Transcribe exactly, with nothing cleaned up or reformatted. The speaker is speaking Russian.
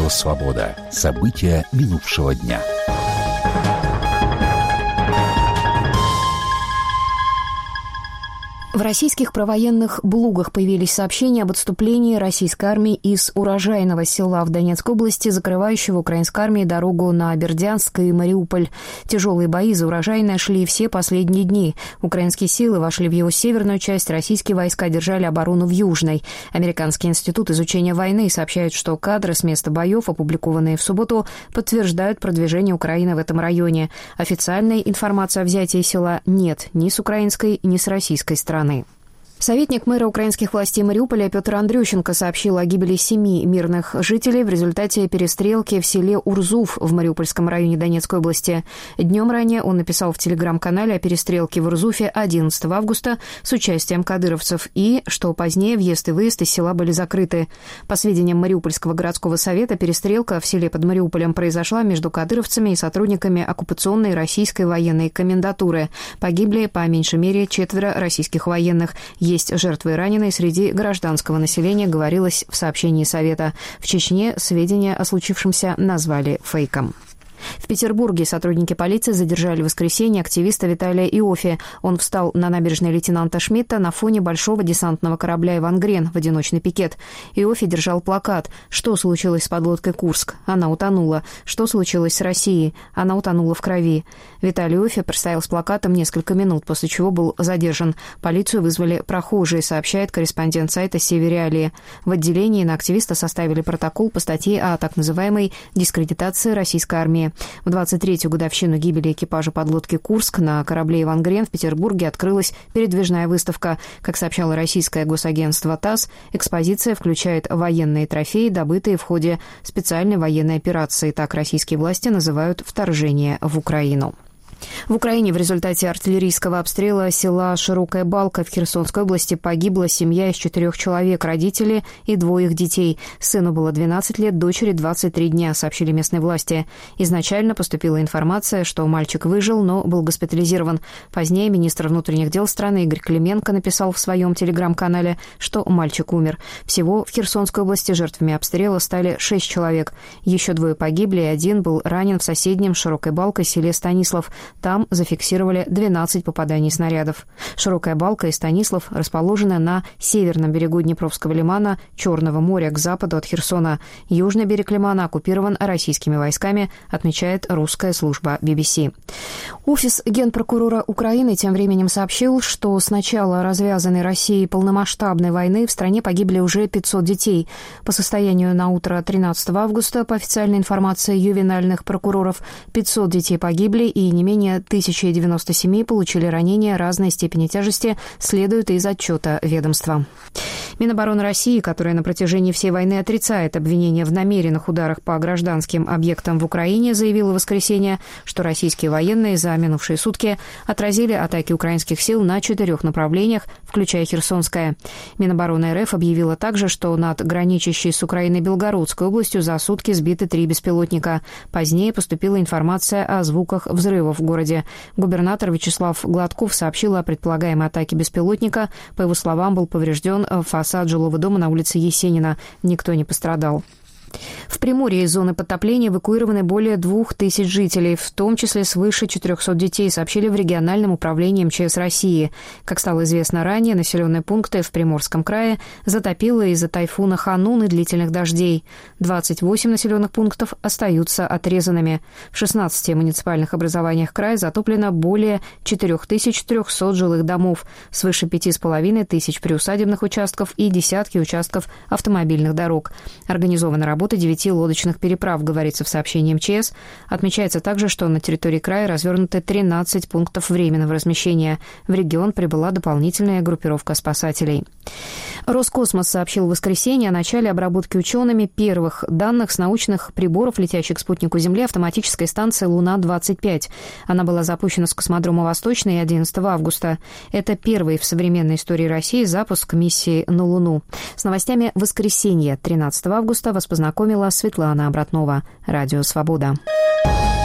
«Свобода». События минувшего дня. В российских провоенных блогах появились сообщения об отступлении российской армии из урожайного села в Донецкой области, закрывающего украинской армии дорогу на Бердянск и Мариуполь. Тяжелые бои за урожайное шли все последние дни. Украинские силы вошли в его северную часть, российские войска держали оборону в южной. Американский институт изучения войны сообщает, что кадры с места боев, опубликованные в субботу, подтверждают продвижение Украины в этом районе. Официальной информации о взятии села нет ни с украинской, ни с российской стороны. Советник мэра украинских властей Мариуполя Петр Андрющенко сообщил о гибели семи мирных жителей в результате перестрелки в селе Урзуф в Мариупольском районе Донецкой области. Днем ранее он написал в телеграм-канале о перестрелке в Урзуфе одиннадцатого августа с участием кадыровцев и, что позднее въезд и выезд из села были закрыты. По сведениям Мариупольского городского совета, перестрелка в селе под Мариуполем произошла между кадыровцами и сотрудниками оккупационной российской военной комендатуры. Погибли по меньшей мере четверо российских военных. Есть жертвы и раненые среди гражданского населения, говорилось в сообщении Совета. В Чечне сведения о случившемся назвали фейком. В Петербурге сотрудники полиции задержали в воскресенье активиста Виталия Иоффе. Он встал на набережной лейтенанта Шмидта на фоне большого десантного корабля «Иван Грен» в одиночный пикет. Иоффе держал плакат: «Что случилось с подлодкой «Курск»? Она утонула. Что случилось с Россией? Она утонула в крови». Виталий Иоффе простоял с плакатом несколько минут, после чего был задержан. Полицию вызвали прохожие, сообщает корреспондент сайта «Севериалия». В отделении на активиста составили протокол по статье о так называемой дискредитации российской армии. В двадцать третью годовщину гибели экипажа подлодки «Курск» на корабле «Иван Грен» в Петербурге открылась передвижная выставка. Как сообщало российское госагентство ТАСС, экспозиция включает военные трофеи, добытые в ходе специальной военной операции. Так российские власти называют вторжение в Украину. В Украине в результате артиллерийского обстрела села Широкая Балка в Херсонской области погибла семья из четырех человек, родители и двое их детей. Сыну было двенадцать лет, дочери двадцать три дня, сообщили местные власти. Изначально поступила информация, что мальчик выжил, но был госпитализирован. Позднее министр внутренних дел страны Игорь Клименко написал в своем телеграм-канале, что мальчик умер. Всего в Херсонской области жертвами обстрела стали шесть человек. Еще двое погибли, и один был ранен в соседнем Широкой Балкой селе Станислав. Там зафиксировали двенадцать попаданий снарядов. Широкая Балка и Станислав расположены на северном берегу Днепровского лимана Черного моря к западу от Херсона. Южный берег лимана оккупирован российскими войсками, отмечает русская служба би би си. Офис генпрокурора Украины тем временем сообщил, что с начала развязанной Россией полномасштабной войны в стране погибли уже пятьсот детей. По состоянию на утро тринадцатого августа, по официальной информации ювенальных прокуроров, пятьсот детей погибли и не менее тысяча девяносто семь получили ранения разной степени тяжести, следует из отчета ведомства. Минобороны России, которая на протяжении всей войны отрицает обвинения в намеренных ударах по гражданским объектам в Украине, заявила в воскресенье, что российские военные за минувшие сутки отразили атаки украинских сил на четырех направлениях, включая Херсонское. Минобороны РФ объявила также, что над граничащей с Украиной Белгородской областью за сутки сбиты три беспилотника. Позднее поступила информация о звуках взрывов в городе. Губернатор Вячеслав Гладков сообщил о предполагаемой атаке беспилотника. По его словам, был поврежден фасад жилого дома на улице Есенина. Никто не пострадал. В Приморье из зоны подтопления эвакуированы более двух тысяч жителей, в том числе свыше четырехсот детей, сообщили в региональном управлении эм че эс России. Как стало известно ранее, населенные пункты в Приморском крае затопило из-за тайфуна Ханун и длительных дождей. двадцать восемь населенных пунктов остаются отрезанными. В шестнадцати муниципальных образованиях края затоплено более четырех тысяч трехсот жилых домов, свыше пяти с половиной тысяч приусадебных участков и десятки участков автомобильных дорог. Организована работа Работа девяти лодочных переправ, говорится в сообщении эм че эс. Отмечается также, что на территории края развернуты тринадцать пунктов временного размещения. В регион прибыла дополнительная группировка спасателей. Роскосмос сообщил в воскресенье о начале обработки учеными первых данных с научных приборов, летящих к спутнику Земли, автоматической станции «Луна-двадцать пять». Она была запущена с космодрома «Восточный» одиннадцатого августа. Это первый в современной истории России запуск миссии на Луну. С новостями воскресенья тринадцатого августа вас познакомила Светлана Обратнова. Радио «Свобода».